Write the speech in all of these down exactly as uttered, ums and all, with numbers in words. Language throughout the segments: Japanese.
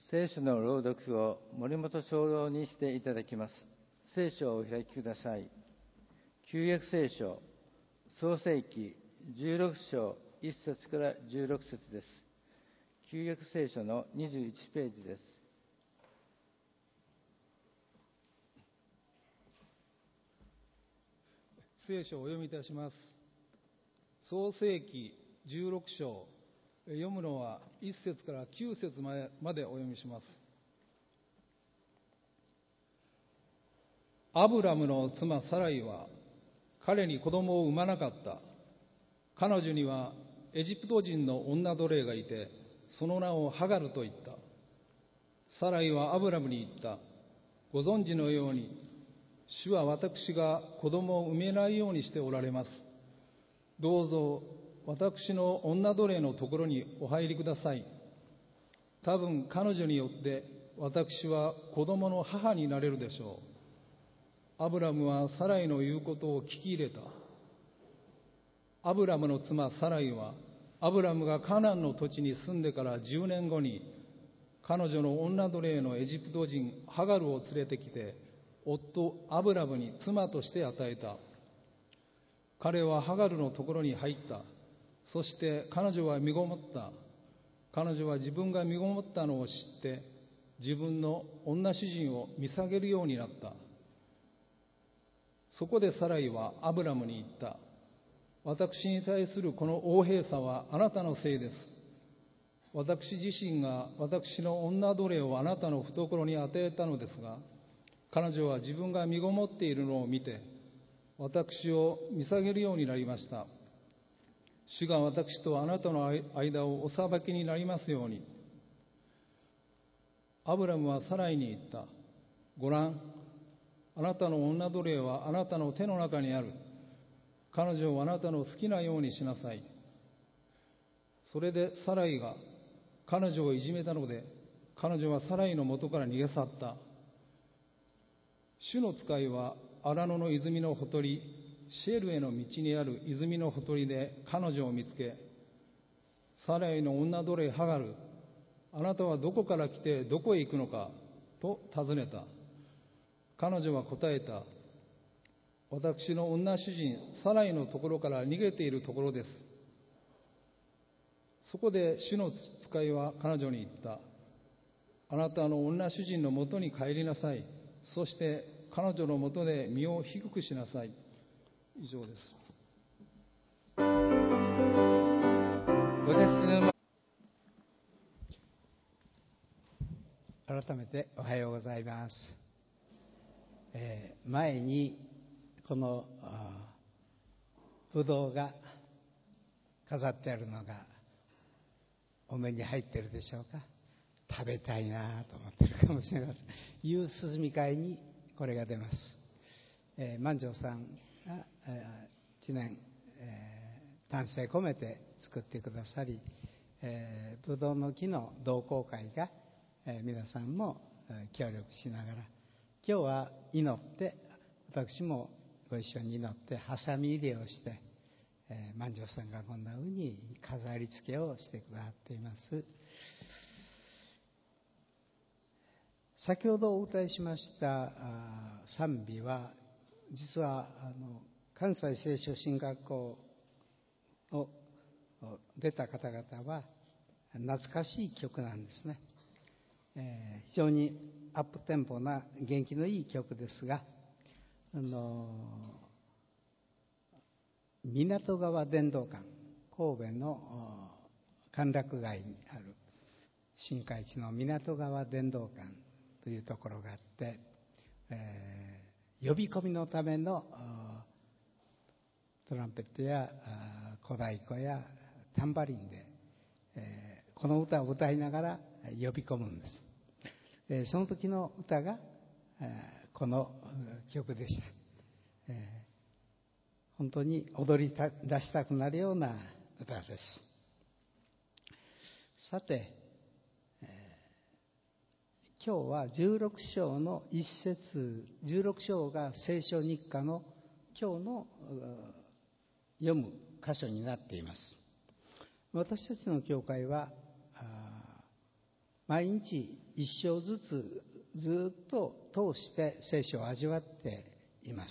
聖書の朗読を森本長老にしていただきます。聖書をお開きください。旧約聖書創世記じゅうろく章いっ節からじゅうろく節です。旧約聖書のにじゅういちページです。 聖書をお読みいたします。創世記じゅうろく章、読むのはいっ節からきゅう節までお読みします。アブラムの妻サライは彼に子供を産まなかった。彼女にはエジプト人の女奴隷がいて、その名をハガルと言った。サライはアブラムに言った。ご存知のように、主は私が子供を産めないようにしておられます。どうぞ私の女奴隷のところにお入りください。多分彼女によって私は子供の母になれるでしょう。アブラムはサライの言うことを聞き入れた。アブラムの妻サライは、アブラムがカナンの土地に住んでからじゅうねんごに、彼女の女奴隷のエジプト人ハガルを連れてきて、夫アブラムに妻として与えた。彼はハガルのところに入った。そして彼女は身ごもった。彼女は自分が身ごもったのを知って、自分の女主人を見下げるようになった。そこでサライはアブラムに言った。私に対するこの横柄さはあなたのせいです。私自身が私の女奴隷をあなたの懐に与えたのですが、彼女は自分が身ごもっているのを見て、私を見下げるようになりました。主が私とあなたの間をお裁きになりますように。アブラムはサライに言った。ご覧、あなたの女奴隷はあなたの手の中にある。彼女をあなたの好きなようにしなさい。それでサライが彼女をいじめたので、彼女はサライの元から逃げ去った。主の使いは荒野の泉のほとり、シェルへの道にある泉のほとりで彼女を見つけ、サライの女奴隷ハガル、あなたはどこから来てどこへ行くのかと尋ねた。彼女は答えた。私の女主人サライのところから逃げているところです。そこで主の使いは彼女に言った。あなたの女主人のもとに帰りなさい。そして彼女のもとで身を低くしなさい。以上です。 ご列の改めておはようございます。えー、前にこのぶどうが飾ってあるのがお目に入ってるでしょうか。食べたいなと思ってるかもしれません。夕涼み会にこれが出ます。えー、万丈さんが、えー、一年、えー、丹精込めて作ってくださり、えー、ぶどうの木の同好会が、えー、皆さんも、えー、協力しながら、今日は祈って私もご一緒に祈ってハサミ入れをして、えー、万丈さんがこんなふうに飾り付けをしてくださっています。先ほどお歌いしました賛美は、実はあの関西聖書神学校を出た方々は懐かしい曲なんですね。えー、非常にアップテンポな元気のいい曲ですが、あの港川伝道館、神戸の歓楽街にある新海地の港川伝道館というところがあって、えー、呼び込みのためのトランペットや小太鼓やタンバリンで、えー、この歌を歌いながら呼び込むんです。えー、その時の歌が、えー、この曲でした。えー、本当に踊り出したくなるような歌です。さて、今日はじゅうろく章の一節、じゅうろく章が聖書日課の今日の読む箇所になっています。私たちの教会は毎日一章ずつずっと通して聖書を味わっています。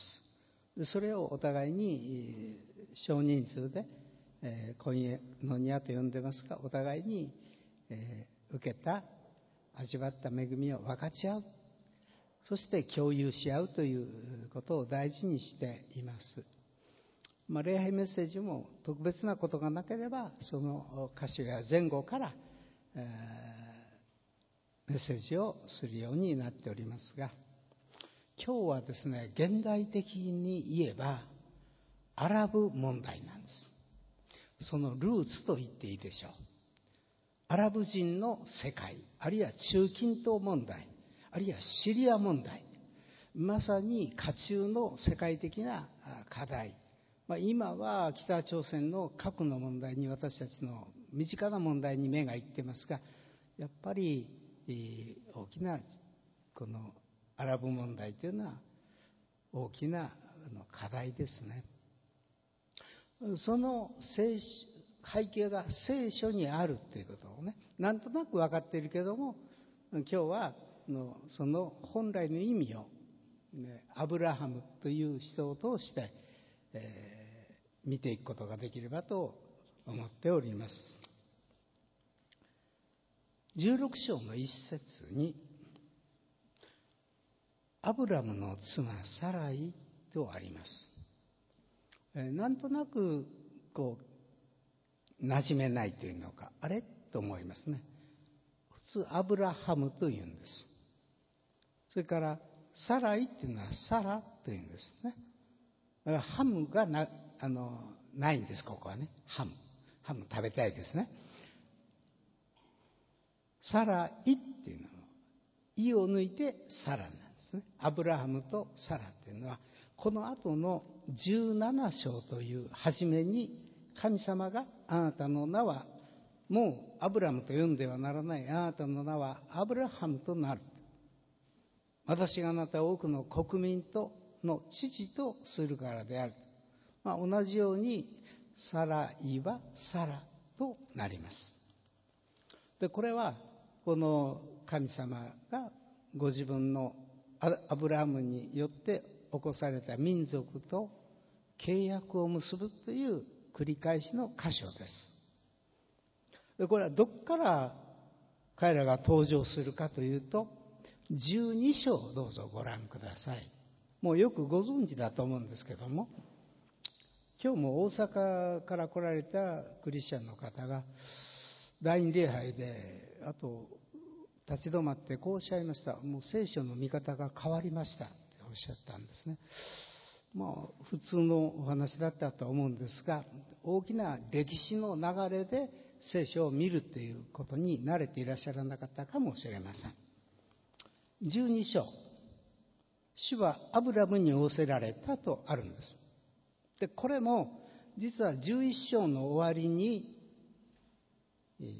それをお互いに少人数で、えー、コイノニアと呼んでますが、お互いに、えー、受けた味わった恵みを分かち合う、そして共有し合うということを大事にしています。まあ、礼拝メッセージも特別なことがなければ、その箇所や前後から、えー、メッセージをするようになっておりますが、今日はですね、現代的に言えばアラブ問題なんです。そのルーツと言っていいでしょう。アラブ人の世界、あるいは中近東問題、あるいはシリア問題、まさに渦中の世界的な課題、まあ、今は北朝鮮の核の問題に、私たちの身近な問題に目がいってますが、やっぱり、えー、大きなこのアラブ問題というのは大きな課題ですね。その聖背景が聖書にあるということをね、なんとなく分かっているけども、今日はのその本来の意味を、ね、アブラハムという人を通して、えー、見ていくことができればと思っております。じゅうろく章の一節に、アブラムの妻サライとあります。えー、なんとなくこう馴染めないというのか、あれと思いますね。普通アブラハムというんです。それからサライっていうのはサラというんですね。だからハムがなあのないんです。ここはね、ハムハム食べたいですね。サライっていうのはイを抜いてサラなんですね。アブラハムとサラっていうのはこの後のじゅうなな章という初めに、神様があなたの名はもうアブラムと呼んではならない、あなたの名はアブラハムとなる、私があなたを多くの国民との父とするからである、まあ、同じようにサライはサラとなります。でこれはこの神様がご自分のアブラハムによって起こされた民族と契約を結ぶという繰り返しの箇所です。でこれはどこから彼らが登場するかというと、じゅうに章をどうぞご覧ください。もうよくご存知だと思うんですけども、今日も大阪から来られたクリスチャンの方が第二礼拝であと立ち止まってこうおっしゃいました。もう聖書の見方が変わりましたっておっしゃったんですね。まあ普通のお話だったと思うんですが、大きな歴史の流れで聖書を見るということに慣れていらっしゃらなかったかもしれません。じゅうに章、主はアブラムに仰せられたとあるんです。でこれも実はじゅういち章の終わりに、えー、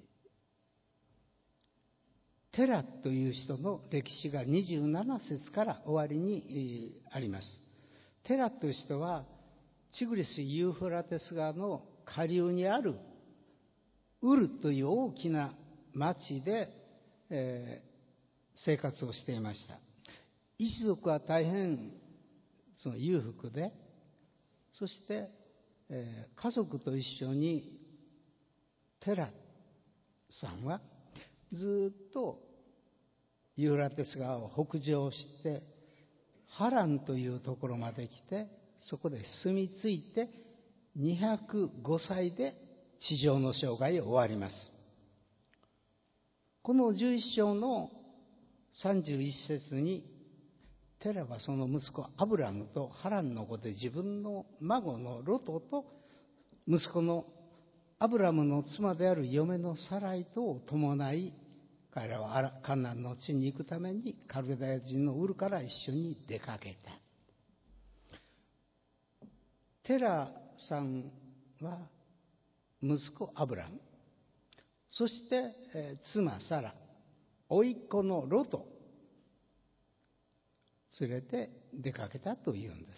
テラという人の歴史がにじゅうなな節から終わりに、えー、あります。テラという人はチグリス・ユーフラテス川の下流にあるウルという大きな町で、えー、生活をしていました。一族は大変その裕福で、そして、えー、家族と一緒にテラさんはずっとユーフラテス川を北上してハランというところまで来て、そこで住み着いてにひゃくごさいで地上の生涯を終わります。このじゅういち章のさんじゅういち節に、テラはその息子アブラムとハランの子で自分の孫のロトと息子のアブラムの妻である嫁のサライとを伴い、彼らはカナンの地に行くためにカルデア人のウルから一緒に出かけた。テラさんは息子アブラム、そして、えー、妻サラ、甥っ子のロト連れて出かけたというんです。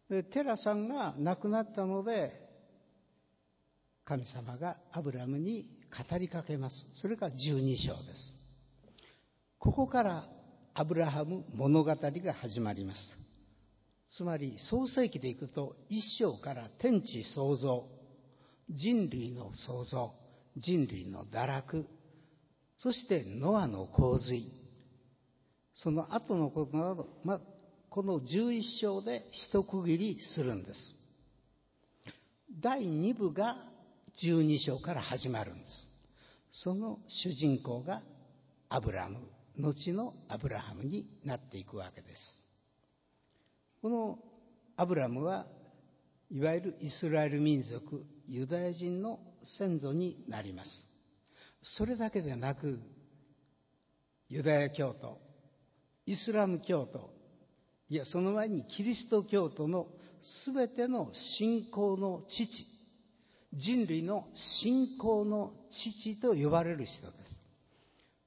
でテラさんが亡くなったので、神様がアブラムに語りかけます。それがじゅうに章です。ここからアブラハム物語が始まります。つまり創世記でいくといっ章から天地創造、人類の創造、人類の堕落、そしてノアの洪水、その後のことなど、まあ、このじゅういっ章で一区切りするんです。だいに部がじゅうに章から始まるんです。その主人公がアブラム、後のアブラハムになっていくわけです。このアブラムはいわゆるイスラエル民族、ユダヤ人の先祖になります。それだけでなく、ユダヤ教徒、イスラム教徒、いやその前にキリスト教徒のすべての信仰の父、人類の信仰の父と呼ばれる人です。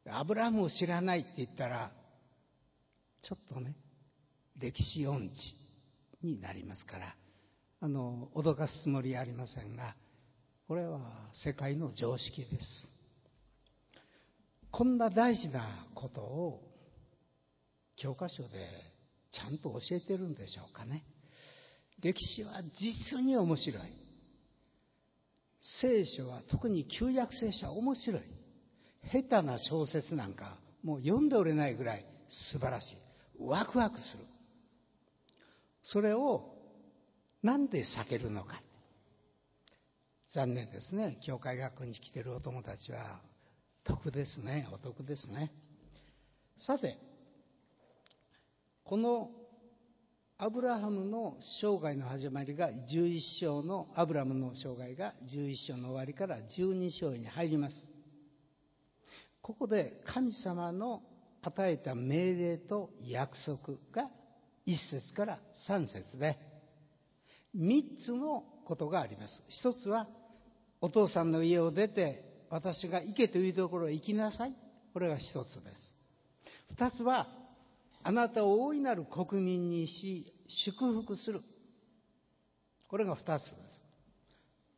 アブラハムを知らないって言ったらちょっとね、歴史音痴になりますから、あの脅かすつもりはありませんが、これは世界の常識です。こんな大事なことを教科書でちゃんと教えてるんでしょうかね。歴史は実に面白い。聖書は、特に旧約聖書は面白い。下手な小説なんかもう読んでおれないぐらい素晴らしい。ワクワクする。それをなんで避けるのか。残念ですね。教会学校に来ているお友達は得ですね。お得ですね。さて、このアブラハムの生涯の始まりがじゅういっ章の、アブラムの生涯がじゅういっ章の終わりからじゅうに章に入ります。ここで神様の与えた命令と約束がいっ節からさん節でみっつのことがあります。一つは、お父さんの家を出て私が行けというところへ行きなさい。これが一つです。二つは、あなたを大いなる国民にし祝福する。これが二つです。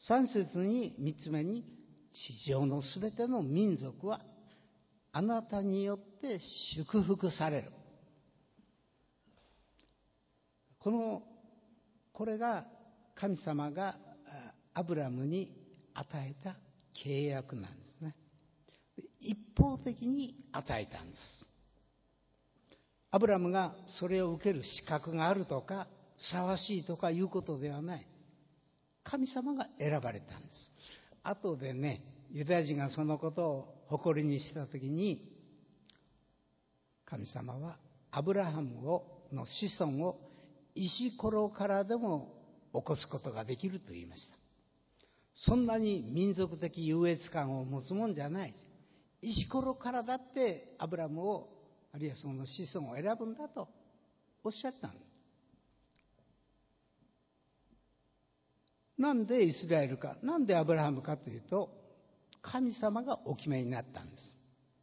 三節に、三つ目に、地上のすべての民族はあなたによって祝福される。このこれが神様がアブラムに与えた契約なんですね。一方的に与えたんです。アブラムがそれを受ける資格があるとかふさわしいとかいうことではない。神様が選ばれたんです。後でね、ユダヤ人がそのことを誇りにしたときに、神様はアブラハムをの子孫を石ころからでも起こすことができると言いました。そんなに民族的優越感を持つもんじゃない。石ころからだってアブラムを、あるいはその子孫を選ぶんだとおっしゃったんです。なんでイスラエルか、なんでアブラハムかというと、神様がお決めになったんです。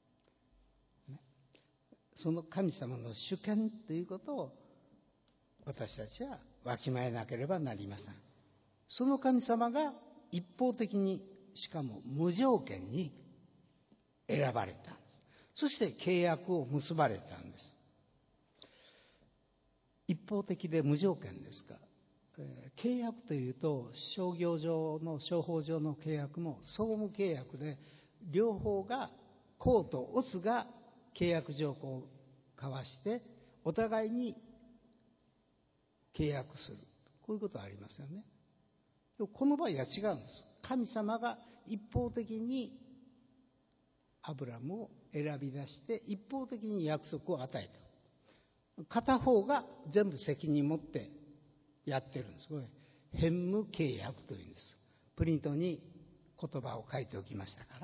その神様の主権ということを私たちはわきまえなければなりません。その神様が一方的に、しかも無条件に選ばれたんです。そして契約を結ばれたんです。一方的で無条件ですか。えー、契約というと、商業上の商法上の契約も総務契約で、両方が公とオが契約条項を交わしてお互いに契約する、こういうことはありますよね。でもこの場合は違うんです。神様が一方的にアブラムを選び出して一方的に約束を与えた。片方が全部責任持ってやってるんです。これ変無契約というんです。プリントに言葉を書いておきましたから、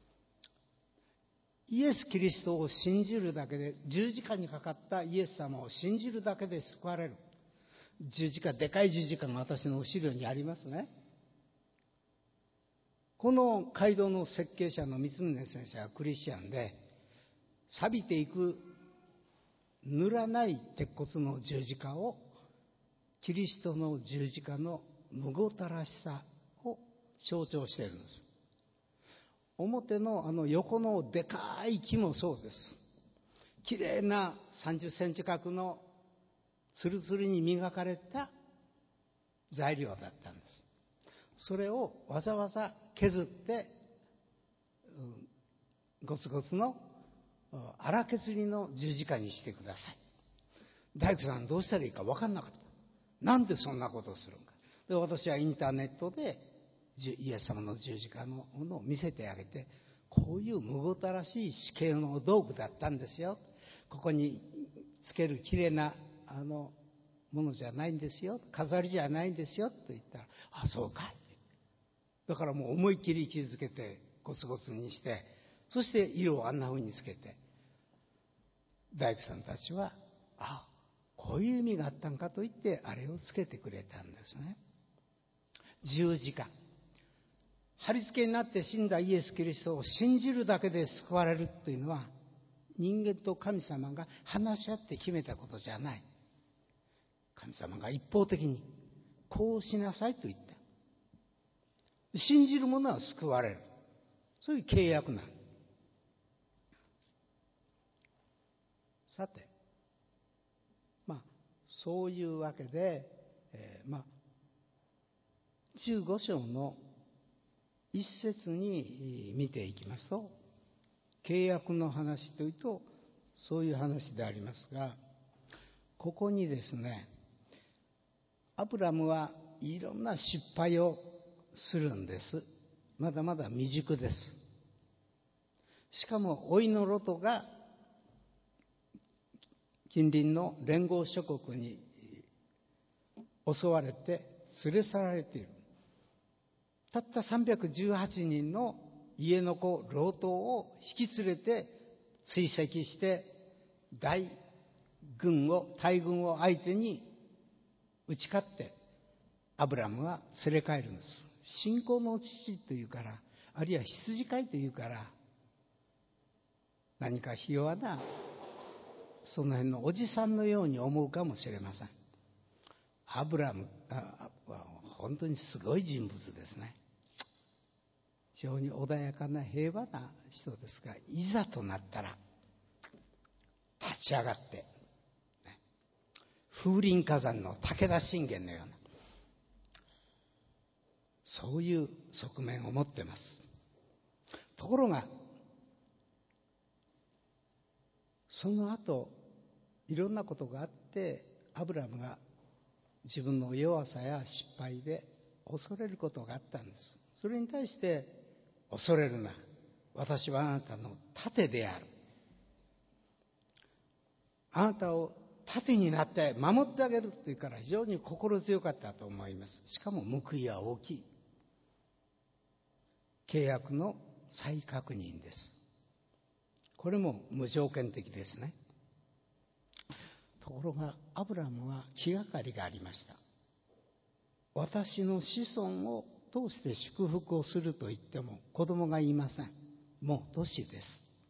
イエス・キリストを信じるだけで、十字架にかかったイエス様を信じるだけで救われる。十字架、でかい十字架が私の後ろにありますね。この街道の設計者の三宗先生はクリスチャンで、錆びていく塗らない鉄骨の十字架をキリストの十字架のむごたらしさを象徴しているんです。 表のあの横のでかい木もそうです。きれいなさんじゅっセンチ角のつるつるに磨かれた材料だったんです。それをわざわざ削って、うん、ゴツゴツの荒削りの十字架にしてください。大工さんどうしたらいいか分かんなかった。なんでそんなことをするのか。で、私はインターネットでイエス様の十字架のものを見せてあげて、こういうむごたらしい死刑の道具だったんですよ。ここにつけるきれいなあのものじゃないんですよ。飾りじゃないんですよと言ったら、あ、そうか。だからもう思いっきり傷つけてゴツゴツにして、そして色をあんな風につけて、大工さんたちは、あ、こういう意味があったんかと言ってあれをつけてくれたんですね。十字架、貼り付けになって死んだイエス・キリストを信じるだけで救われるというのは、人間と神様が話し合って決めたことじゃない。神様が一方的にこうしなさいと言った。信じる者は救われる、そういう契約なの。さて、まあそういうわけで、えー、まあじゅうご章の一節に見ていきますと、契約の話というとそういう話でありますが、ここにですね、アブラムはいろんな失敗をするんです。まだまだ未熟です。しかも甥のロトが近隣の連合諸国に襲われて連れ去られている。たったさんびゃくじゅうはちにんの家の子ロトを引き連れて追跡して大軍を大軍を相手に打ち勝ってアブラムは連れ帰るんです。信仰の父というから、あるいは羊飼いというから、何かひ弱なその辺のおじさんのように思うかもしれません。アブラムは本当にすごい人物ですね。非常に穏やかな平和な人ですが、いざとなったら立ち上がって、ね、風林火山の武田信玄のような、そういう側面を持っています。ところがその後いろんなことがあって、アブラムが自分の弱さや失敗で恐れることがあったんです。それに対して、恐れるな、私はあなたの盾である、あなたを盾になって守ってあげるというから非常に心強かったと思います。しかも報いは大きい。契約の再確認です。これも無条件的ですね。ところがアブラムは気がかりがありました。私の子孫を通して祝福をすると言っても子供がいません。もう年です。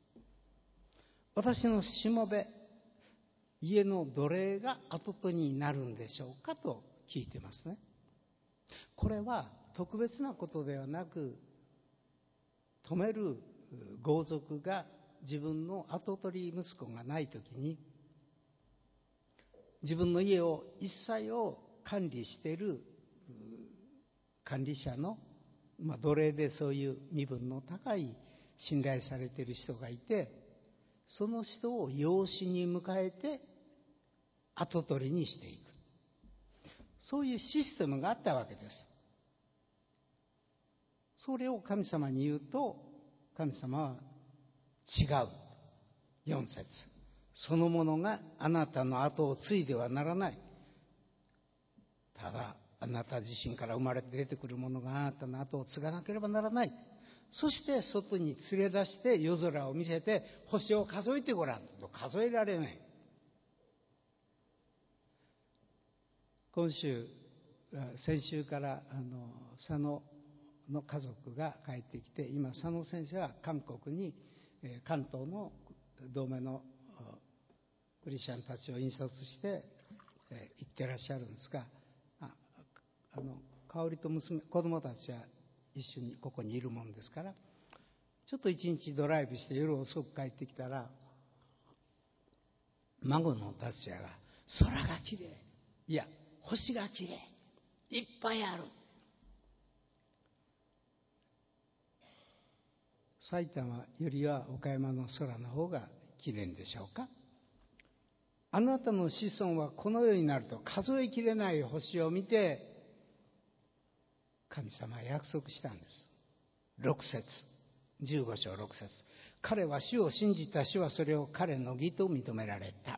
私のしもべ、家の奴隷が跡取りになるんでしょうかと聞いてますね。これは特別なことではなく、止める豪族が自分の跡取り息子がないときに、自分の家を一切を管理している管理者の、まあ、奴隷でそういう身分の高い信頼されている人がいて、その人を養子に迎えて跡取りにしていく、そういうシステムがあったわけです。それを神様に言うと、神様は違う。よん節、そのものがあなたの後を継いではならない。ただあなた自身から生まれて出てくるものがあなたの後を継がなければならない。そして外に連れ出して夜空を見せて、星を数えてごらんと。数えられない。今週先週からあの佐野の家族が帰ってきて、今佐野先生は韓国に関東の同盟のクリスチャンたちを引率して行ってらっしゃるんですが、ああの香織と娘、子供たちは一緒にここにいるもんですから、 ちょっと一日ドライブして夜遅く帰ってきたら、孫の達也が空がきれい、いや星がきれい、いっぱいある。埼玉よりは岡山の空の方がきれいでしょうか。あなたの子孫はこの世になると数えきれない星を見て、神様は約束したんです。ろく節、じゅうご章ろく節。彼は主を信じた。主はそれを彼の義と認められた。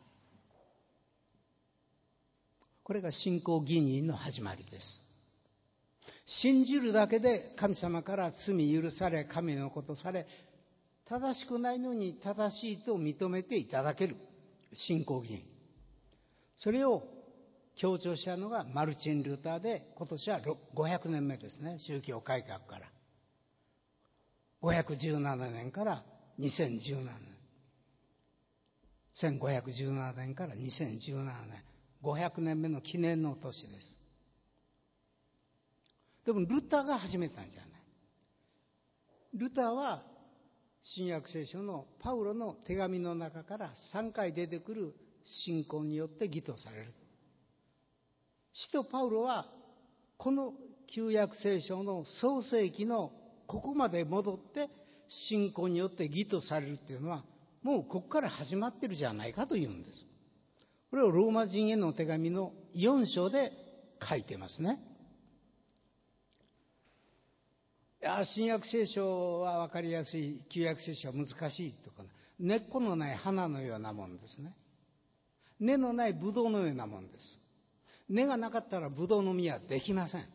これが信仰義人の始まりです。信じるだけで神様から罪許され、神のことされ、正しくないのに正しいと認めていただける信仰義人。それを強調したのがマルチン・ルーターで、今年はごひゃくねんめですね。宗教改革からごひゃくじゅうななねんからにせんじゅうななねん、せんごひゃくじゅうななねんからにせんじゅうななねん、ごひゃくねんめの記念の年です。でもルターが始めたんじゃない。ルターは新約聖書のパウロの手紙の中からさんかい出てくる信仰によって義とされる。使徒パウロはこの旧約聖書の創世記のここまで戻って信仰によって義とされるっていうのは、もうここから始まってるじゃないかというんです。これをローマ人への手紙のよん章で書いてますね。いや、新約聖書は分かりやすい、旧約聖書は難しいとか、根っこのない花のようなもんですね。根のないブドウのようなもんです。根がなかったらブドウの実はできません。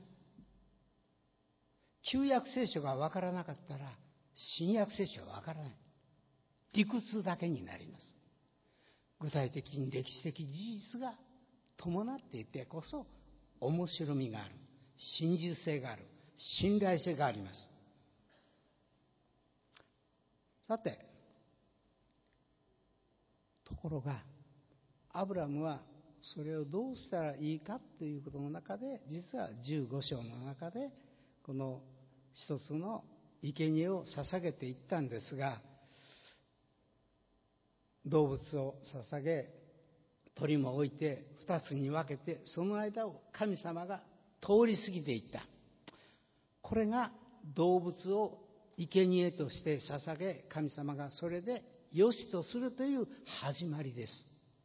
旧約聖書が分からなかったら新約聖書は分からない。理屈だけになります。具体的に歴史的事実が伴っていてこそ面白みがある、真実性がある、信頼性があります。さて、ところがアブラムはそれをどうしたらいいかということの中で、実はじゅうご章の中でこの一つの生贄を捧げていったんですが、動物を捧げ鳥も置いて二つに分けて、その間を神様が通り過ぎていった。これが動物を生贄として捧げ、神様がそれで良しとするという始まりです。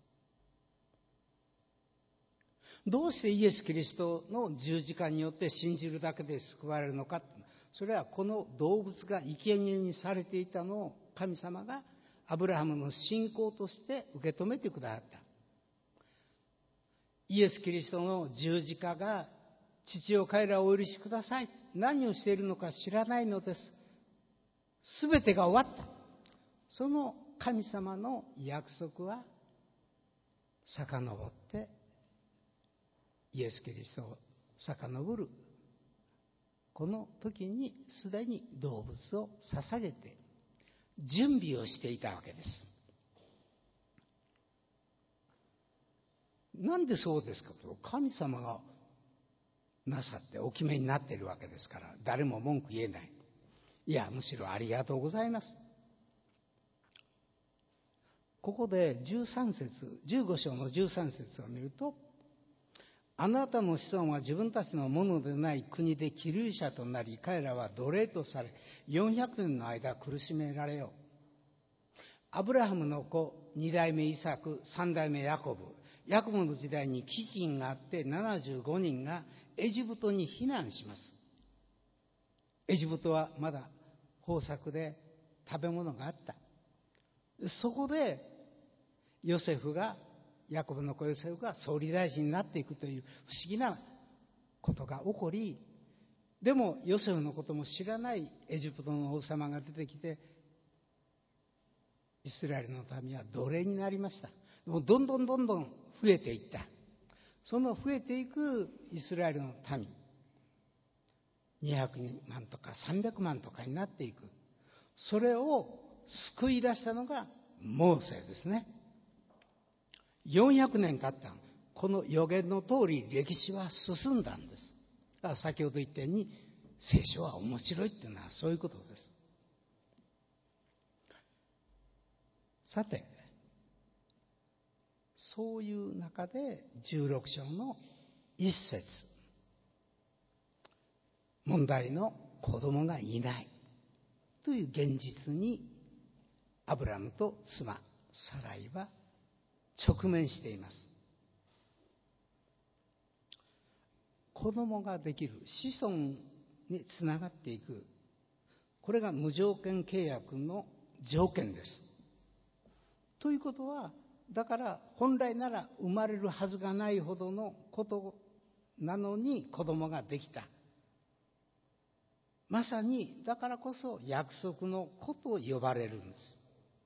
どうしてイエス・キリストの十字架によって信じるだけで救われるのか。それはこの動物が生贄にされていたのを神様がアブラハムの信仰として受け止めてくださった。イエス・キリストの十字架が、父よ彼らをお許しください、何をしているのか知らないのです、すべてが終わった。その神様の約束は遡ってイエス・キリストを遡るこの時にすでに動物を捧げて準備をしていたわけです。なんでそうですかと、神様がなさってお決めになっているわけですから、誰も文句言えない。いや、むしろありがとうございます。ここでじゅうさん節、じゅうご章のじゅうさん節を見ると、あなたの子孫は自分たちのものでない国で寄留者となり、彼らは奴隷とされよんひゃくねんの間苦しめられよう。アブラハムの子に代目イサク、さん代目ヤコブ、ヤコブの時代に飢饉があってななじゅうごにんがエジプトに避難します。エジプトはまだ豊作で食べ物があった。そこでヨセフが、ヤコブの子ヨセフが総理大臣になっていくという不思議なことが起こり、でもヨセフのことも知らないエジプトの王様が出てきて、イスラエルの民は奴隷になりました。でもどんどんどんどん増えていった。その増えていくイスラエルの民、にひゃくまんとかさんびゃくまんとかになっていく。それを救い出したのがモーセですね。よんひゃくねん経った。この予言の通り歴史は進んだんです。だから先ほど言ったように聖書は面白いっていうのはそういうことです。 さて、そういう中でじゅうろく章の一節、問題の子供がいないという現実にアブラムと妻サライは直面しています。子供ができる、子孫につながっていく、これが無条件契約の条件です。ということは、だから本来なら生まれるはずがないほどのことなのに子供ができた。まさにだからこそ約束の子と呼ばれるんです。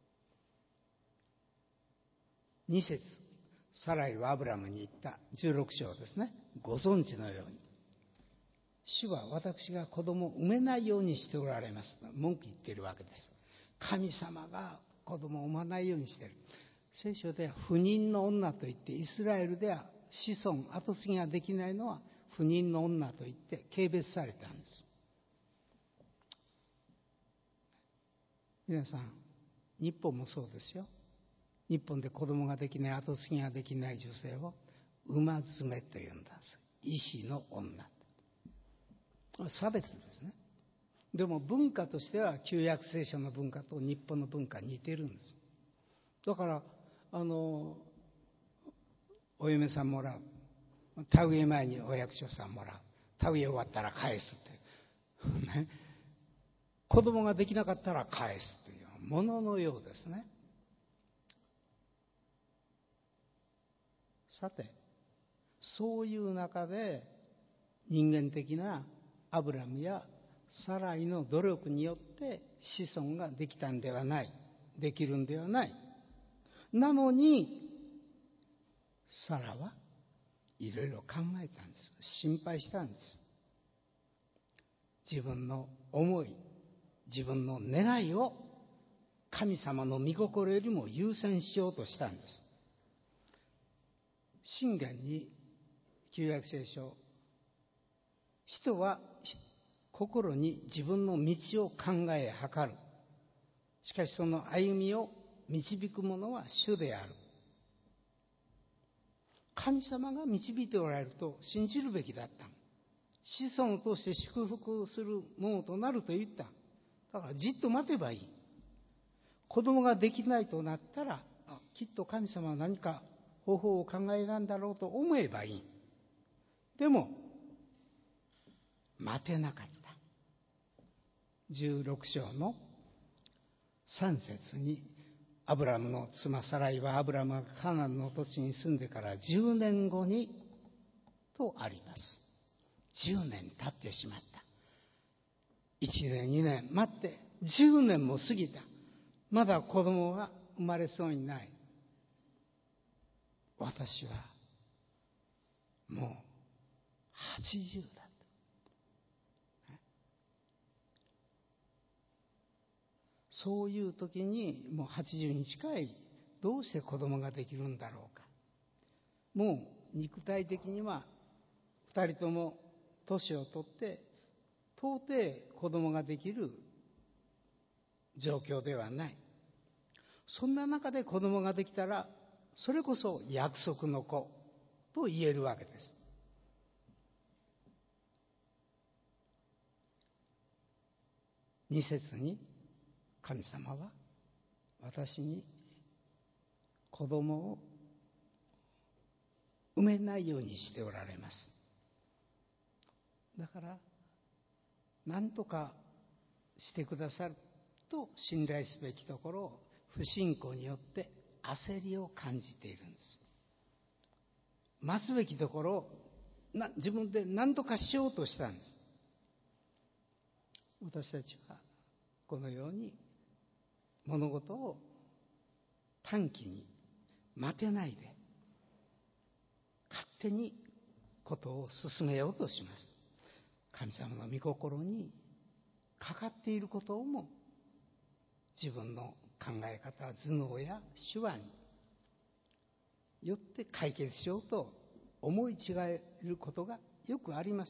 に節、サライはアブラムに言った。じゅうろく章ですね。ご存知のように、主は私が子供を産めないようにしておられますと文句言っているわけです。神様が子供を産まないようにしている。聖書では不妊の女といって、イスラエルでは子孫後継ぎができないのは不妊の女といって軽蔑されたんです。皆さん、日本もそうですよ。日本で子供ができない、後継ぎができない女性を馬詰めと呼んだんです。医師の女。差別ですね。でも文化としては旧約聖書の文化と日本の文化似てるんです。だからあのお嫁さんもらう、田植え前にお役所さんもらう、田植え終わったら返すってね、子供ができなかったら返すというもののようですね。さて、そういう中で人間的なアブラムやサライの努力によって子孫ができたんではない、できるんではない。なのにサラはいろいろ考えたんです。心配したんです。自分の思い、自分の願いを神様の御心よりも優先しようとしたんです。箴言に旧約聖書、人は心に自分の道を考え計る。しかしその歩みを導く者は主である。神様が導いておられると信じるべきだった。子孫を通して祝福するものとなると言った。だからじっと待てばいい。子供ができないとなったら、あ、きっと神様は何か方法を考えなんだろうと思えばいい。でも待てなかった。じゅうろく章のさん節に、アブラムの妻サライはアブラムがカナンの土地に住んでからじゅうねんごにとあります。じゅうねん経ってしまった。いちねんにねん待ってじゅうねんも過ぎた。まだ子供が生まれそうにない。私はもうはちじゅうだ。そういう時にもうはちじゅうに近い、どうして子供ができるんだろうか。もう肉体的にはふたりとも年を取って到底子供ができる状況ではない。そんな中で子供ができたら、それこそ約束の子と言えるわけです。に節に、神様は私に子供を産めないようにしておられます。だから何とかしてくださると信頼すべきところを不信仰によって焦りを感じているんです。待つべきところをな自分で何とかしようとしたんです。私たちはこのように物事を短期に待てないで勝手にことを進めようとします。神様の御心にかかっていることをも自分の考え方、頭脳や手腕によって解決しようと思い違えることがよくあります。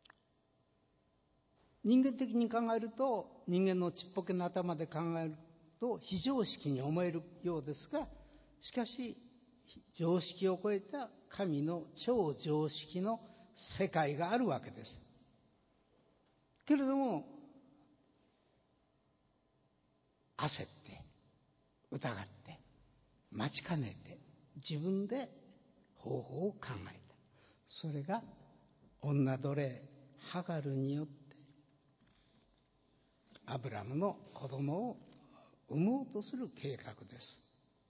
人間的に考えると、人間のちっぽけな頭で考えると非常識に思えるようですが、しかし常識を超えた神の超常識の世界があるわけです。けれども焦って疑って待ちかねて自分で方法を考えた。それが女奴隷ハガルによってアブラムの子供を産もうとする計画です。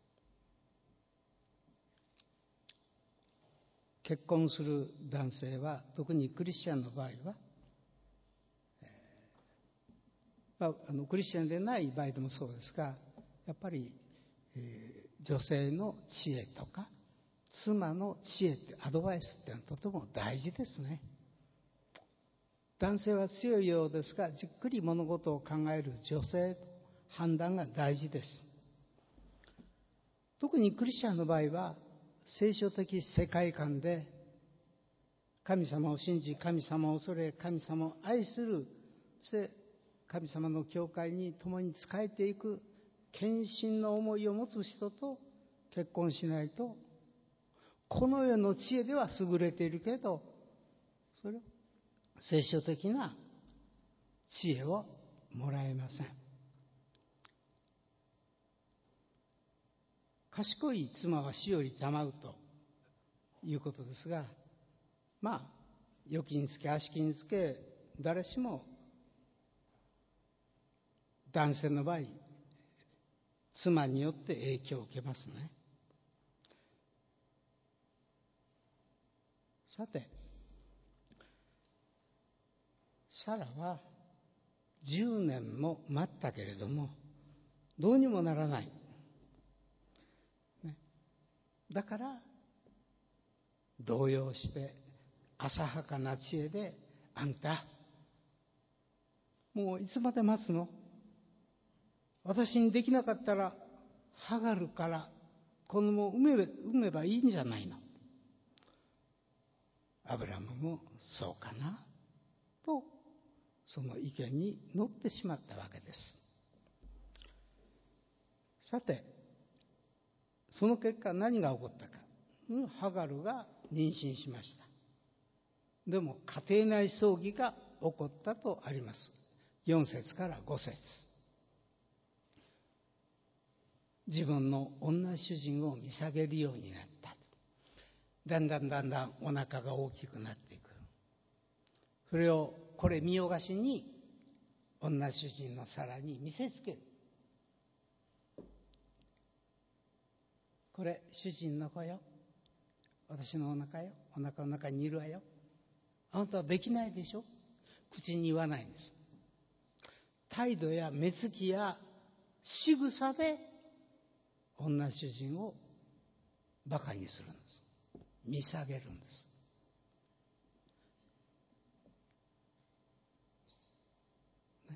結婚する男性は、特にクリスチャンの場合は、えーまあ、あのクリスチャンでない場合でもそうですが、やっぱり、えー、女性の知恵とか妻の知恵ってアドバイスっていうのはとても大事ですね。男性は強いようですが、じっくり物事を考える女性の判断が大事です。特にクリスチャンの場合は、聖書的世界観で神様を信じ、神様を恐れ、神様を愛する、そして神様の教会に共に仕えていく献身の思いを持つ人と結婚しないと、この世の知恵では優れているけど、それを聖書的な知恵をもらえません。賢い妻は死よりたまうということですが、まあ良きにつけ悪しきにつけ、誰しも男性の場合妻によって影響を受けますね。さて、サラはじゅうねんも待ったけれどもどうにもならない、ね、だから動揺して浅はかな知恵で、あんたもういつまで待つの？私にできなかったらハガルから子供を産め、産めばいいんじゃないの？アブラムもそうかなと、その意見に乗ってしまったわけです。さて、その結果何が起こったか。ハガルが妊娠しました。でも家庭内葬儀が起こったとあります。よん節からご節。自分の女主人を見下げるようになった。だんだんだんだんお腹が大きくなっていく。それをこれ見よがしに女主人のサラに見せつける。これ主人の子よ、私のお腹よ、お腹の中にいるわよ。あなたはできないでしょ。口に言わないんです。態度や目つきや仕草で女主人をバカにするんです。見下げるんです。ね、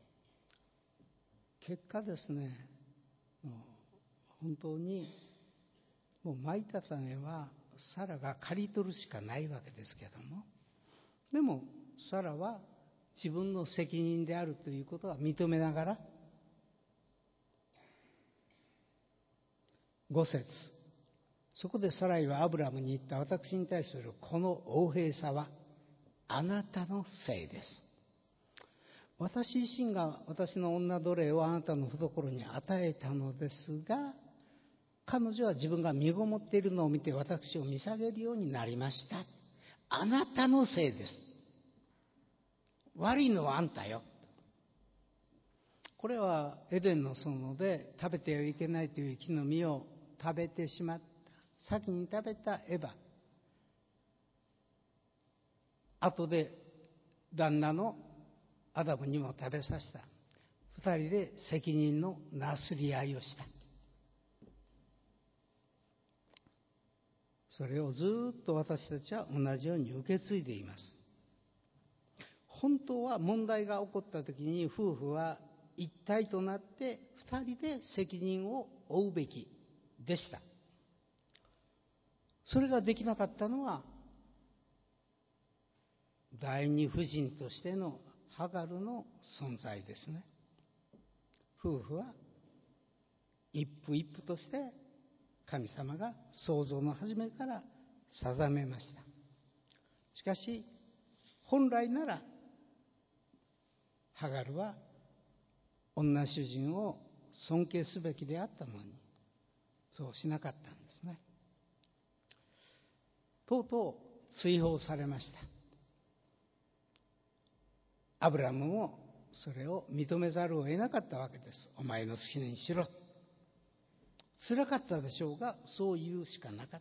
結果ですね、もう本当にもう蒔いた種はサラが刈り取るしかないわけですけども、でもサラは自分の責任であるということは認めながら、ご節、そこでサライはアブラムに言った。私に対するこの横柄さはあなたのせいです。私自身が私の女奴隷をあなたの懐に与えたのですが、彼女は自分が身ごもっているのを見て私を見下げるようになりました。あなたのせいです。悪いのはあんたよ。これはエデンの園で食べてはいけないという木の実を食べてしまった。先に食べたエヴァ。後で旦那のアダムにも食べさせた。二人で責任のなすり合いをした。それをずっと私たちは同じように受け継いでいます。本当は問題が起こった時に夫婦は一体となって二人で責任を負うべきでした。それができなかったのは第二夫人としてのハガルの存在ですね。夫婦は一歩一歩として神様が創造の初めから定めました。しかし本来ならハガルは女主人を尊敬すべきであったのに、そうしなかったんですね。とうとう追放されました。アブラムもそれを認めざるを得なかったわけです。お前の好きにしろ。辛かったでしょうが、そう言うしかなかった。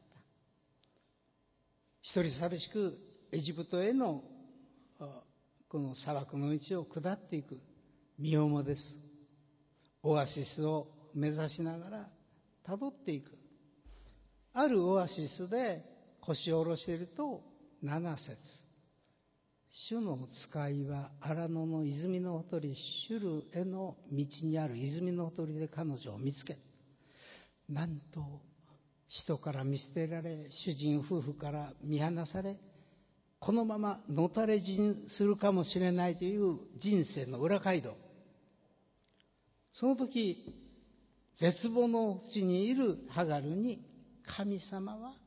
一人寂しくエジプトへのこの砂漠の道を下っていく身重です。オアシスを目指しながらたどっていく。あるオアシスで腰を下ろしていると、なな節、主の使いは荒野の泉のほとり、シュルへの道にある泉のほとりで彼女を見つけ、なんと人から見捨てられ、主人夫婦から見放され、このままのたれ死にするかもしれないという人生の裏街道。その時絶望の淵にいるハガルに神様は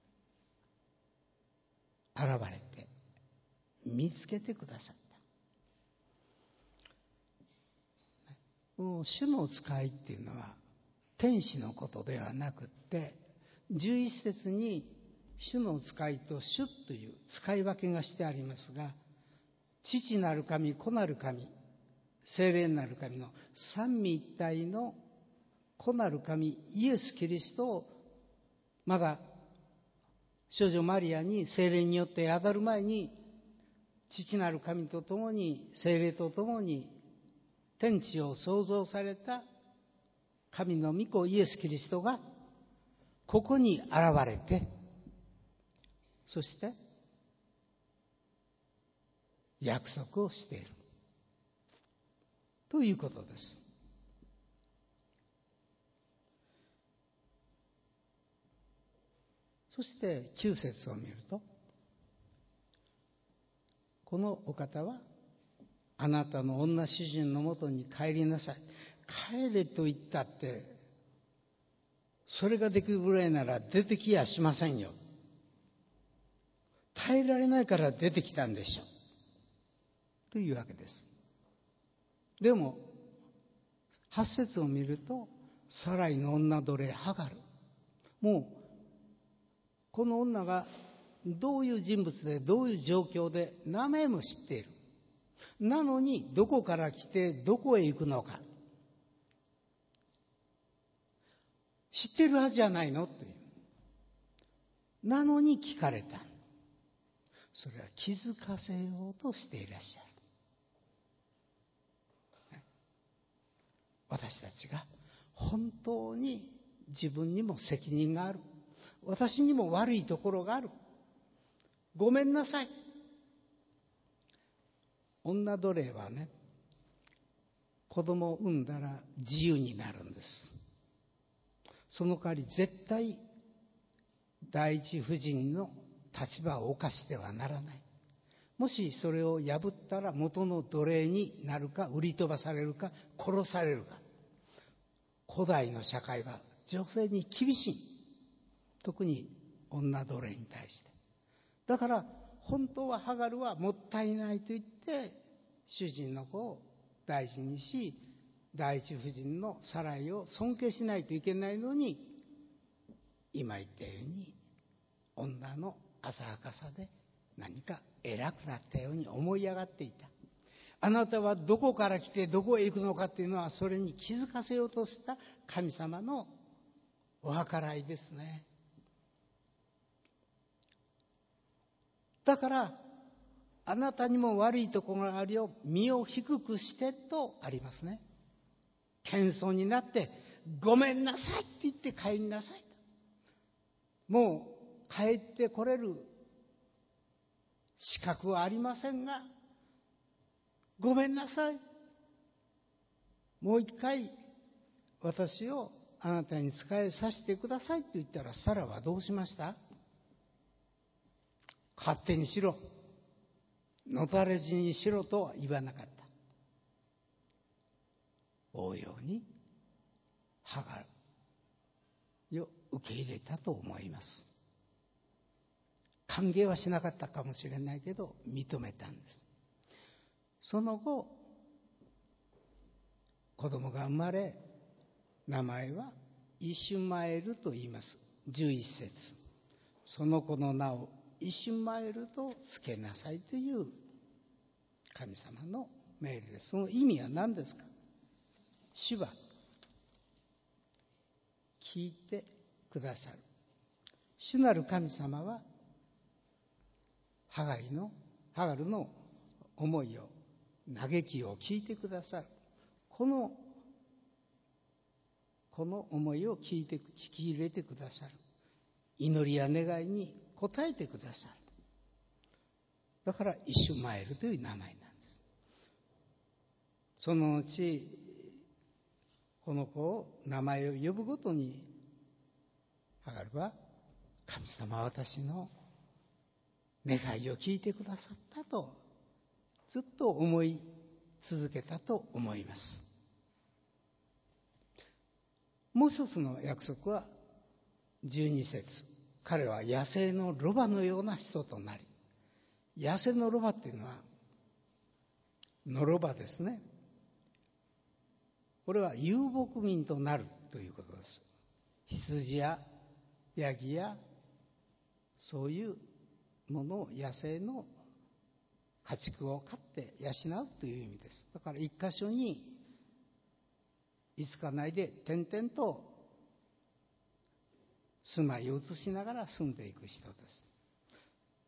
現れて見つけてくださった。もう主の使いっていうのは天使のことではなくって、じゅういち節に主の使いと主という使い分けがしてありますが、父なる神、子なる神、聖霊なる神の三位一体の子なる神イエス・キリストを、まだ少女マリアに聖霊によって宿る前に、父なる神と共に聖霊と共に天地を創造された神の御子イエス・キリストがここに現れて、そして約束をしているということです。そしてきゅう節を見ると、このお方はあなたの女主人のもとに帰りなさい。帰れと言ったってそれができるぐらいなら出てきやしませんよ。耐えられないから出てきたんでしょうというわけです。でもはち節を見ると、サライの女奴隷ハガル、もうこの女がどういう人物でどういう状況で名前も知っている。なのにどこから来てどこへ行くのか知ってるはずじゃないのという。なのに聞かれた。それは気づかせようとしていらっしゃる。私たちが本当に自分にも責任がある。私にも悪いところがある。ごめんなさい。女奴隷はね、子供を産んだら自由になるんです。その代わり絶対第一夫人の立場を犯してはならない。もしそれを破ったら元の奴隷になるか、売り飛ばされるか、殺されるか。古代の社会は女性に厳しい。特に女奴隷に対して。だから本当はハガルはもったいないと言って主人の子を大事にし、第一夫人のサライを尊敬しないといけないのに、今言ったように女の浅はかさで何か偉くなったように思い上がっていた。あなたはどこから来てどこへ行くのかっていうのは、それに気づかせようとした神様のお計らいですね。だからあなたにも悪いところがあるよ、身を低くしてとありますね。謙遜になってごめんなさいって言って帰りなさいと。もう帰ってこれる資格はありませんが、ごめんなさい、もう一回私をあなたに仕えさせてくださいと言ったら、サラはどうしました？勝手にしろ、のたれ死にしろとは言わなかった。応用にハガルを受け入れたと思います。歓迎はしなかったかもしれないけど認めたんです。その後子供が生まれ、名前はイシュマエルと言います。じゅういち節、その子の名をイシュマエルと付けなさいという神様の命令です。その意味は何ですか。主は聞いてくださる。主なる神様はハガリのハガルの思いを、嘆きを聞いてくださる。このこの思いを聞いて聞き入れてくださる。祈りや願いに応えてくださる。だからイシュマエルという名前なんです。その後この子を名前を呼ぶごとにハガルは、神様は私の願いを聞いてくださったとずっと思い続けたと思います。もう一つの約束はじゅうに節、彼は野生のロバのような人となり。野生のロバっていうのは野ロバですね。これは遊牧民となるということです。羊やヤギやそういうものを、野生の家畜を飼って養うという意味です。だから一箇所にいつかないで点々と住まいを移しながら住んでいく人です。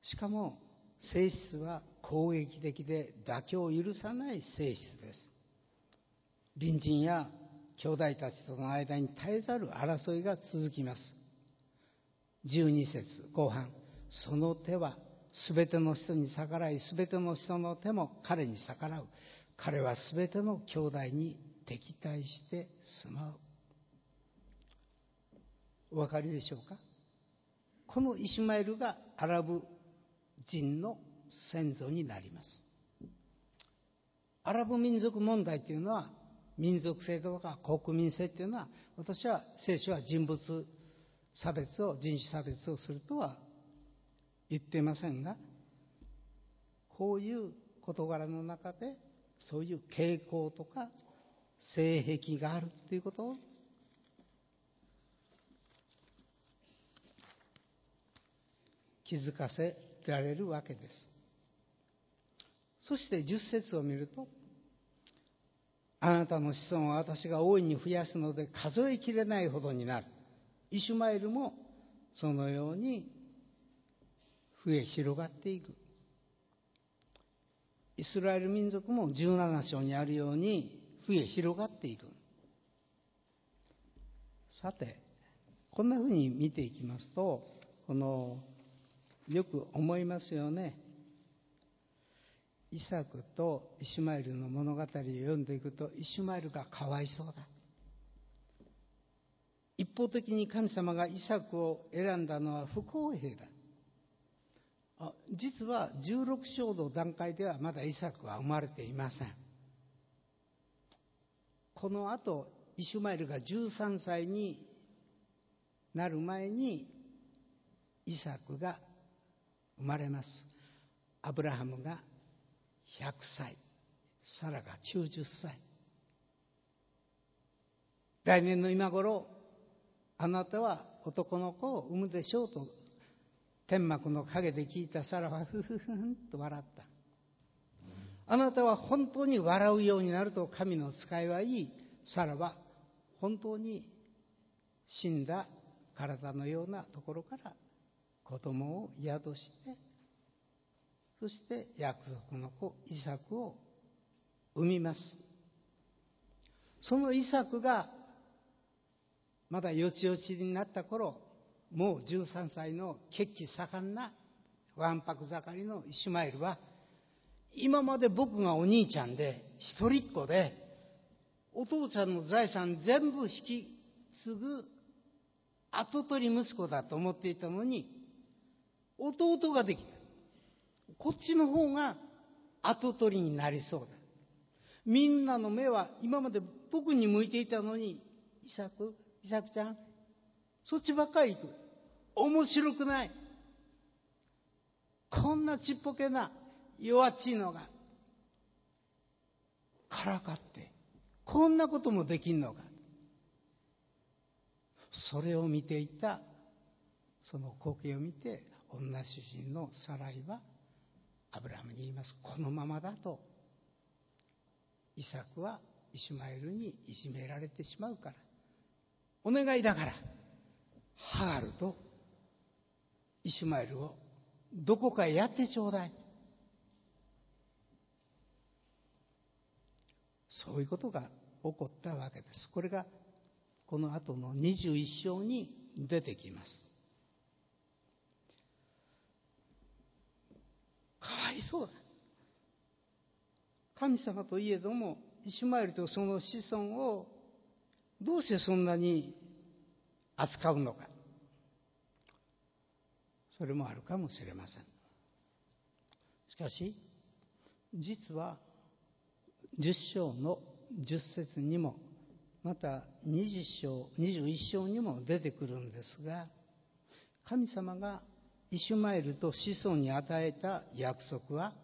しかも性質は攻撃的で妥協を許さない性質です。隣人や兄弟たちとの間に絶えざる争いが続きます。じゅうに節後半、その手はすべての人に逆らい、すべての人の手も彼に逆らう。彼はすべての兄弟に敵対して住まう。お分かりでしょうか。このイシュマエルがアラブ人の先祖になります。アラブ民族問題というのは、民族性とか国民性というのは、私は聖書は人物差別を、人種差別をするとは言っていませんが、こういう事柄の中でそういう傾向とか性癖があるということを気づかせられるわけです。そしてじゅっ節を見ると、あなたの子孫は私が大いに増やすので数えきれないほどになる。イシュマエルもそのように増え広がっていく。イスラエル民族もじゅうなな章にあるように増え広がっていく。さて、こんなふうに見ていきますと、このよく思いますよね。イサクとイシュマエルの物語を読んでいくと、イシュマエルがかわいそうだ。一方的に神様がイサクを選んだのは不公平だ。あ、実はじゅうろく章の段階ではまだイサクは生まれていません。この後イシュマエルがじゅうさんさいになる前にイサクが生まれます。アブラハムがひゃくさい、サラがきゅうじゅっさい。来年の今頃、あなたは男の子を産むでしょうと天幕の陰で聞いたサラはふふふんと笑った。あなたは本当に笑うようになると神の使いは言い、サラは本当に死んだ体のようなところから子供を宿して、そして約束の子イサクを産みます。そのイサクがまだよちよちになった頃、もうじゅうさんさいの血気盛んなわんぱく盛りのイシュマエルは、今まで僕がお兄ちゃんで一人っ子でお父ちゃんの財産全部引き継ぐ跡取り息子だと思っていたのに、弟ができた。こっちの方が跡取りになりそうだ。みんなの目は今まで僕に向いていたのに、イサク、イサクちゃん、 そっちばっかり行く。面白くない。こんなちっぽけな弱っちいのがからかってこんなこともできんのか。それを見ていたその光景を見て女主人のサライはアブラハムに言います。このままだとイサクはイシュマエルにいじめられてしまうから、お願いだからハガルとイシュマエルをどこかへやってちょうだい。そういうことが起こったわけです。これがこの後のにじゅういっ章に出てきます。かわいそうだ。神様といえどもイシュマエルとその子孫をどうしてそんなに扱うのか。それもあるかもしれません。しかし実はじゅっ章のじゅっ節にもまたにじゅう章にじゅういっ章にも出てくるんですが、神様がイシュマエルと子孫に与えた約束は、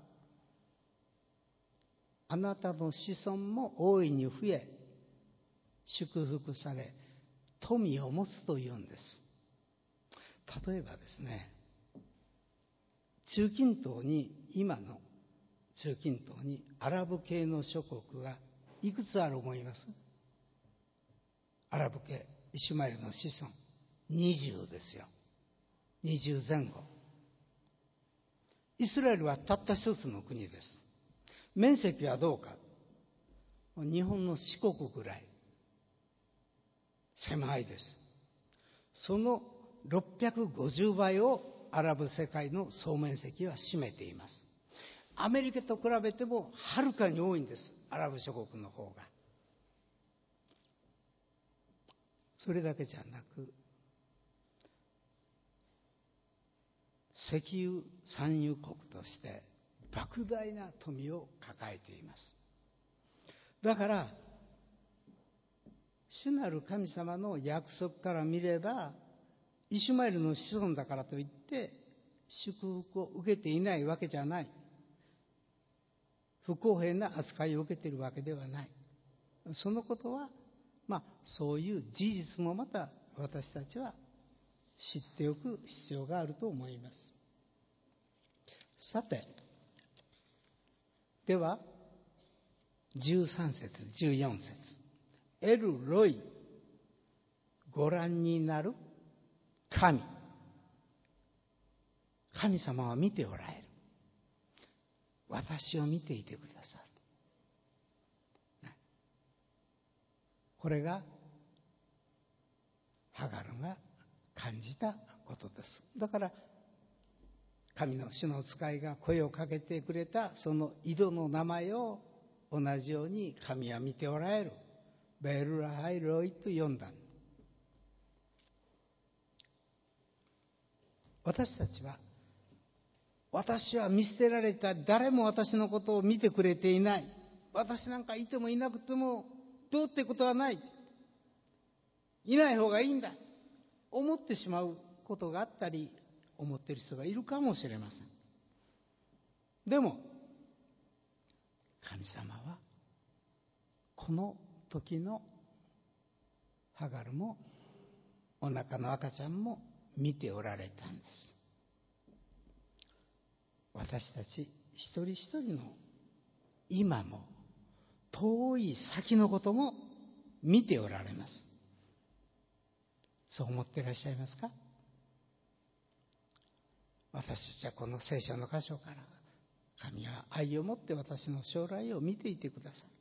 あなたの子孫も大いに増え祝福され富を持つというんです。例えばですね、中近東に今の中近東にアラブ系の諸国がいくつある思います？アラブ系イシュマエルの子孫にじゅうですよ。にじゅう前後。イスラエルはたった一つの国です。面積はどうか、日本の四国ぐらい狭いです。そのろっぴゃくごじゅうばいをアラブ世界の総面積は占めています。アメリカと比べてもはるかに多いんです、アラブ諸国の方が。それだけじゃなく、石油産油国として莫大な富を抱えています。だから主なる神様の約束から見れば、イシュマエルの子孫だからといって祝福を受けていないわけじゃない。不公平な扱いを受けているわけではない。そのことは、まあそういう事実もまた私たちは知っておく必要があると思います。さて、ではじゅうさん節じゅうよん節、エルロイ、ご覧になる神。神様は見ておられる。私を見ていてくださる。これがハガルが感じたことです。だから神の主の使いが声をかけてくれたその井戸の名前を同じように神は見ておられる。ベルラハイロイと呼んだ。私たちは、私は見捨てられた、誰も私のことを見てくれていない、私なんかいてもいなくてもどうってことはない、いない方がいいんだ、思ってしまうことがあったり、思っている人がいるかもしれません。でも神様はこの時のハガルもお腹の赤ちゃんも見ておられたんです。私たち一人一人の今も遠い先のことも見ておられます。そう思っていらっしゃいますか？私たちはこの聖書の箇所から神は愛を持って私の将来を見ていてくださる。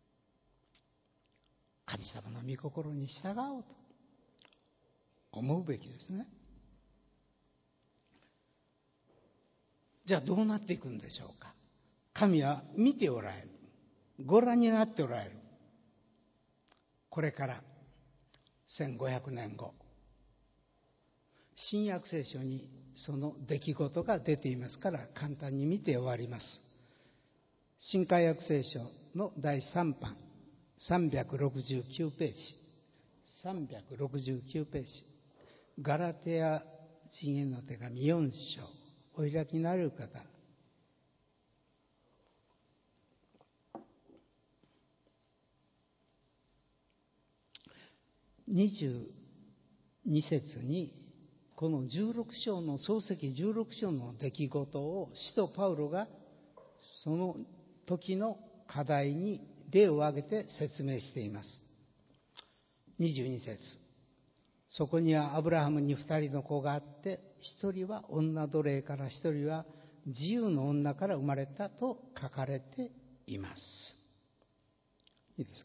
神様の御心に従おうと思うべきですね。じゃあどうなっていくんでしょうか。神は見ておられる、ご覧になっておられる。これからせんごひゃくねんご、新約聖書にその出来事が出ていますから簡単に見て終わります。新海約聖書のだいさんばんさんびゃくろくじゅうきゅうページ、さんびゃくろくじゅうきゅうページ、 ガラテヤ人への手紙よん章、お開きになれる方、にじゅうに節にこのじゅうろく章の創世記じゅうろく章の出来事を使徒パウロがその時の課題に例を挙げて説明しています。にじゅうに節、そこにはアブラハムに二人の子があって、一人は女奴隷から、一人は自由の女から生まれたと書かれています。いいですか。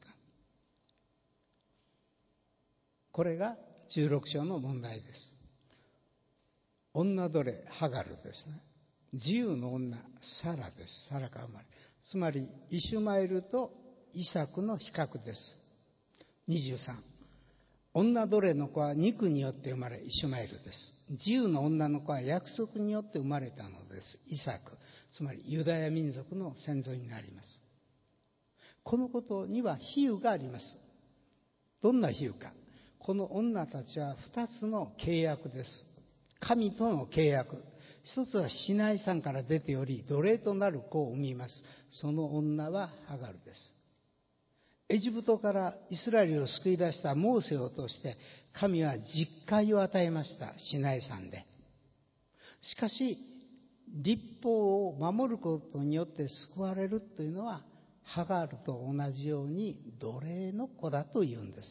これがじゅうろく章の問題です。女奴隷ハガルですね。自由の女サラです。サラが生まれ、つまりイシュマエルとイサクの比較です。にじゅうさん、女奴隷の子は肉によって生まれイシュマエルです。自由の女の子は約束によって生まれたのです。イサク、つまりユダヤ民族の先祖になります。このことには比喩があります。どんな比喩か。この女たちは二つの契約です。神との契約。一つはシナイ山から出ており奴隷となる子を産みます。その女はハガルです。エジプトからイスラエルを救い出したモーセを通して神は実戒を与えました。シナイ山で。しかし律法を守ることによって救われるというのはハガルと同じように奴隷の子だというんです。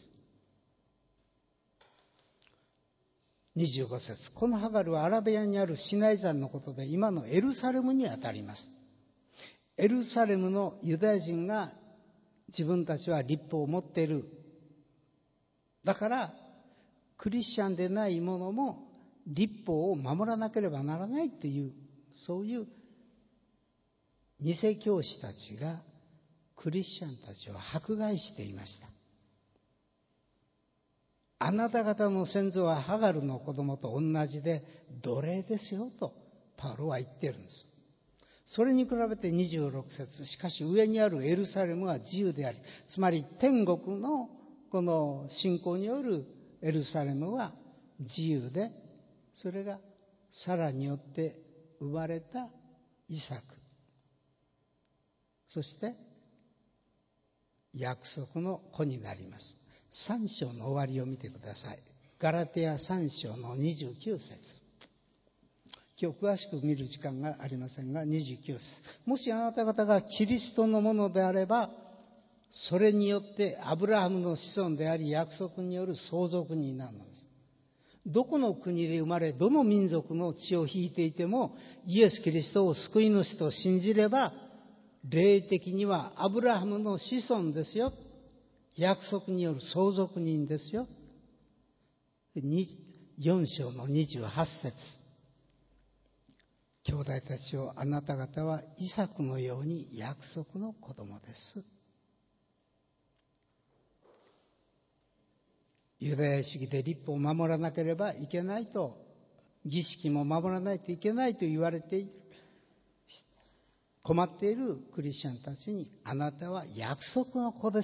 にじゅうご節、このハガルはアラビアにあるシナイ山のことで今のエルサレムにあたります。エルサレムのユダヤ人が自分たちは律法を持っている。だからクリスチャンでない者も律法を守らなければならないという、そういう偽教師たちがクリスチャンたちを迫害していました。あなた方の先祖はハガルの子供と同じで奴隷ですよとパウロは言ってるんです。それに比べてにじゅうろく節、しかし上にあるエルサレムは自由であり、つまり天国のこの信仰によるエルサレムは自由で、それがサラによって生まれたイサク、そして約束の子になります。さん章の終わりを見てください。ガラテヤさん章のにじゅうきゅう節。今日詳しく見る時間がありませんが、にじゅうきゅう節。もしあなた方がキリストのものであれば、それによってアブラハムの子孫であり約束による相続人になるのです。どこの国で生まれ、どの民族の血を引いていても、イエス・キリストを救い主と信じれば、霊的にはアブラハムの子孫ですよ。約束による相続人ですよ。よん章のにじゅうはち節。兄弟たちを、あなた方はイサクのように約束の子供です。ユダヤ主義で律法を守らなければいけないと、儀式も守らないといけないと言われている、困っているクリスチャンたちに、あなたは約束の子です。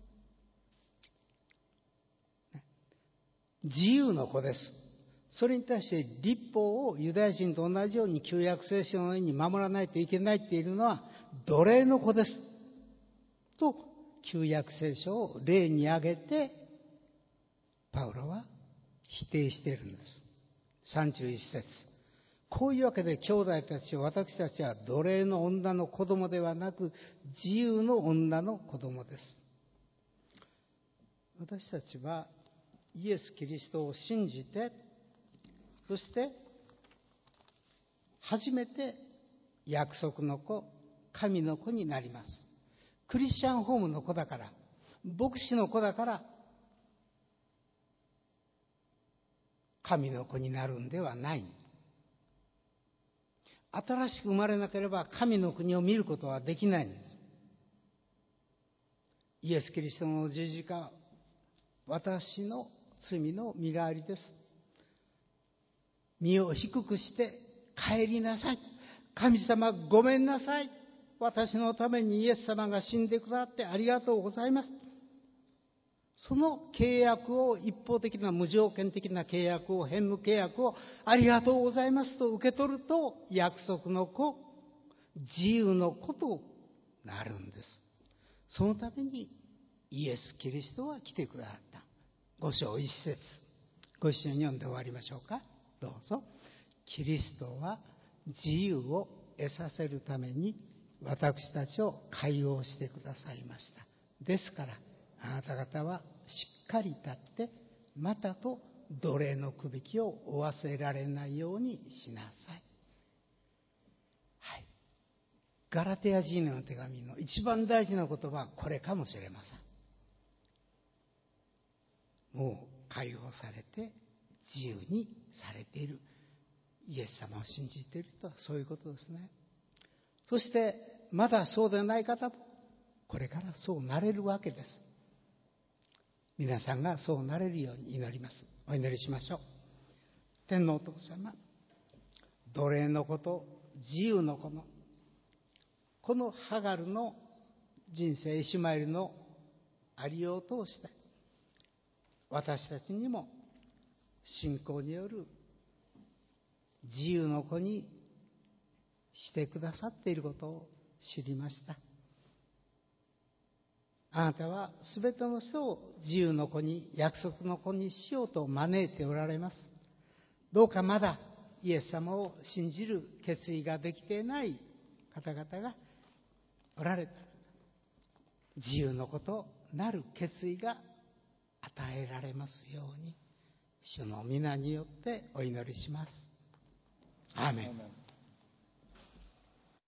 自由の子です。それに対して律法をユダヤ人と同じように旧約聖書のように守らないといけないっているのは奴隷の子ですと、旧約聖書を例に挙げてパウロは否定しているんです。さんじゅういち節。こういうわけで兄弟たち、私たちは奴隷の女の子供ではなく自由の女の子供です。私たちはイエス・キリストを信じて、そして初めて約束の子、神の子になります。クリスチャンホームの子だから、牧師の子だから神の子になるんではない。新しく生まれなければ神の国を見ることはできないんです。イエス・キリストの十字架、私の罪の身代わりです。身を低くして帰りなさい。神様ごめんなさい。私のためにイエス様が死んでくださってありがとうございます。 その契約を、一方的な無条件的な契約を、変無契約をありがとうございますと受け取ると、約束の子、自由の子となるんです。そのためにイエス・キリストは来てくださった。五章一節、ご一緒に読んで終わりましょうか。どうぞ。キリストは自由を得させるために私たちを解放してくださいました。ですからあなた方はしっかり立ってまたと奴隷のくびきを負わせられないようにしなさい。はい。ガラテヤ人への手紙の一番大事な言葉はこれかもしれません。もう解放されて自由にされている。イエス様を信じているとはそういうことですね。そしてまだそうでない方もこれからそうなれるわけです。皆さんがそうなれるように祈ります。お祈りしましょう。天のお父様、奴隷のこと、自由のこのこのハガルの人生、イシュマエルのありようを通して私たちにも信仰による自由の子にしてくださっていることを知りました。あなたはすべての人を自由の子に、約束の子にしようと招いておられます。どうかまだイエス様を信じる決意ができていない方々がおられたら、自由の子となる決意が与えられますように、主の皆によってお祈りします。アーメン。